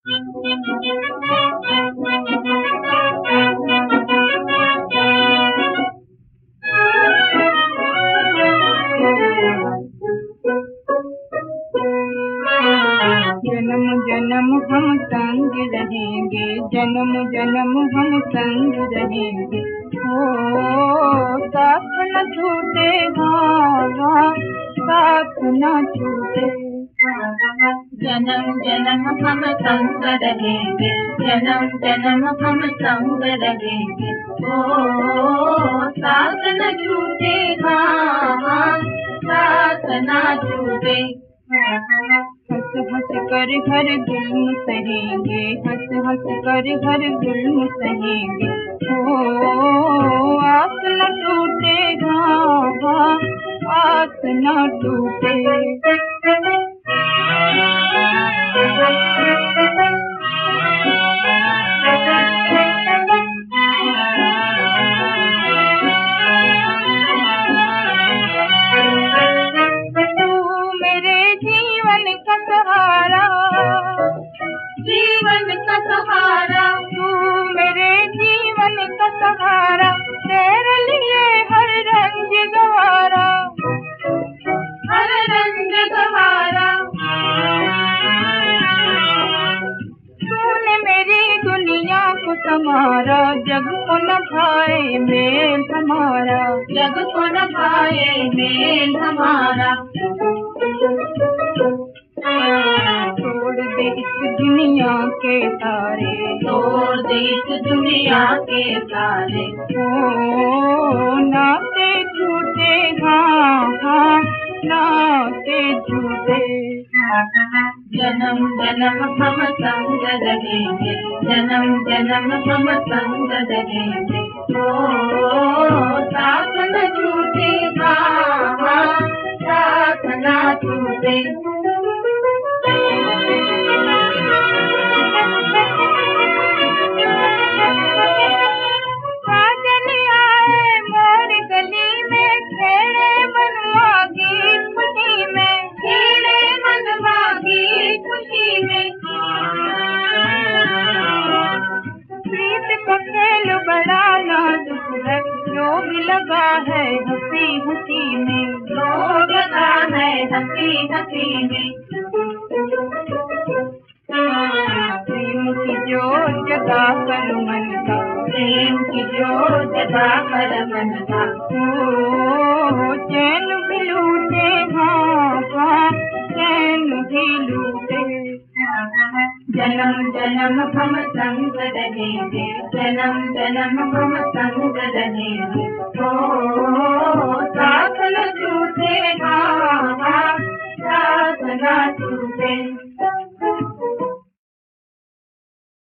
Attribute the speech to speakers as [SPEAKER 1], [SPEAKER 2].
[SPEAKER 1] जन्म जन्म हम संग रहेंगे, जन्म जन्म हम संग रहेंगे, ओ साथ न छूटे, हाँ साथ न छूटे।
[SPEAKER 2] जन्म जन्म हम संग रहेंगे, जन्म जन्म हम संग रहेंगे, ओ साथ न छूटे, हाँ साथ न छूटे।
[SPEAKER 1] हंस हंस कर हर जुल्म सहेंगे, हंस हंस कर हर जुल्म सहेंगे, ओ आस न टूटे, हाँ आस न टूटे।
[SPEAKER 2] जीवन का सहारा,
[SPEAKER 1] तू मेरे जीवन का सहारा, तेरे लिए हर रंग गवारा,
[SPEAKER 2] हर रंग गवारा।
[SPEAKER 1] तूने मेरी दुनिया को संवारा, जग को न भाए मेल हमारा,
[SPEAKER 2] जग को न भाए मेल हमारा।
[SPEAKER 1] तोड़ दे इस दुनिया के तारे,
[SPEAKER 2] तोड़ दे इस दुनिया के तारे,
[SPEAKER 1] ओ नाते झूठे, हाँ नाते झूठे।
[SPEAKER 2] जन्म जन्म हम संग रहेंगे, जन्म जन्म हम संग रहेंगे, ओ साथ न छूटे, हाँ साथ न छूटे।
[SPEAKER 1] खेल बड़ा नाजुक है, रोग लगा है हंसी हंसी में,
[SPEAKER 2] रोग लगा है हंसी हंसी में।
[SPEAKER 1] प्रेम की जोत जगा कर मन का,
[SPEAKER 2] प्रेम की जोत जगा कर मन का,
[SPEAKER 1] ओ चैन भी लूटे, हाँ चैन भी लूटे।
[SPEAKER 2] जन्म जन्म हम संग रहेंगे, जन्म जन्म हम संग रहेंगे, ओ साथ न छूटे, हाँ साथ न छूटे।